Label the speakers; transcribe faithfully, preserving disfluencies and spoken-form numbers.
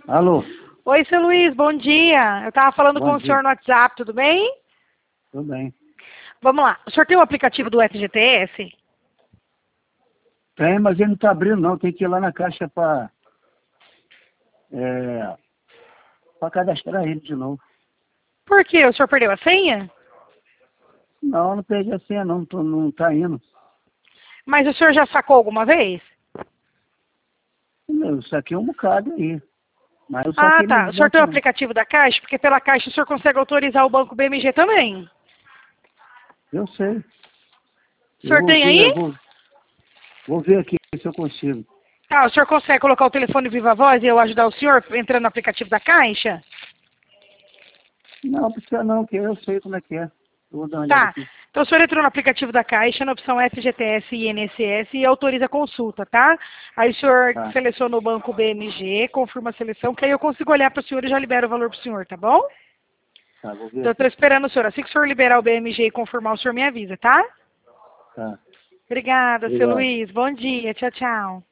Speaker 1: Alô?
Speaker 2: Oi, seu Luiz, bom dia. Eu estava falando
Speaker 1: Bom
Speaker 2: com o
Speaker 1: dia.
Speaker 2: senhor no WhatsApp, tudo bem?
Speaker 1: Tudo bem.
Speaker 2: Vamos lá. O senhor tem o aplicativo do F G T S?
Speaker 1: Tem, mas ele não está abrindo não. Tem que ir lá na caixa para é, para cadastrar ele de novo.
Speaker 2: Por quê? O senhor perdeu a senha?
Speaker 1: Não, não perdi a senha não. Tô, não está indo.
Speaker 2: Mas o senhor já sacou alguma vez?
Speaker 1: Eu saquei um bocado aí. Mas eu
Speaker 2: Ah,
Speaker 1: saquei
Speaker 2: tá.
Speaker 1: no
Speaker 2: O senhor tem o
Speaker 1: banco não.
Speaker 2: aplicativo da Caixa? Porque pela Caixa o senhor consegue autorizar o Banco B M G também.
Speaker 1: Eu sei.
Speaker 2: O
Speaker 1: Eu
Speaker 2: senhor
Speaker 1: vou
Speaker 2: tem
Speaker 1: ver, eu
Speaker 2: aí?
Speaker 1: vou, vou ver aqui se eu consigo.
Speaker 2: Ah, o senhor consegue colocar o telefone viva voz e eu ajudar o senhor entrando no aplicativo da Caixa?
Speaker 1: Não, precisa não, que eu sei como é que é. Eu vou dar uma olhada
Speaker 2: Tá.
Speaker 1: aqui.
Speaker 2: Então o senhor entrou no aplicativo da Caixa, na opção F G T S e I N S S e autoriza a consulta, tá? Aí o senhor
Speaker 1: Tá,
Speaker 2: seleciona o banco B M G, confirma a seleção, que aí eu consigo olhar para o senhor e já libero o valor para o senhor, tá bom?
Speaker 1: tá, vou ver
Speaker 2: Então eu estou
Speaker 1: aqui.
Speaker 2: esperando o senhor. Assim que o senhor liberar o B M G e confirmar, o senhor me avisa, tá?
Speaker 1: Tá,
Speaker 2: Obrigada, seu
Speaker 1: obrigado.
Speaker 2: Luiz. Bom dia. Tchau, tchau.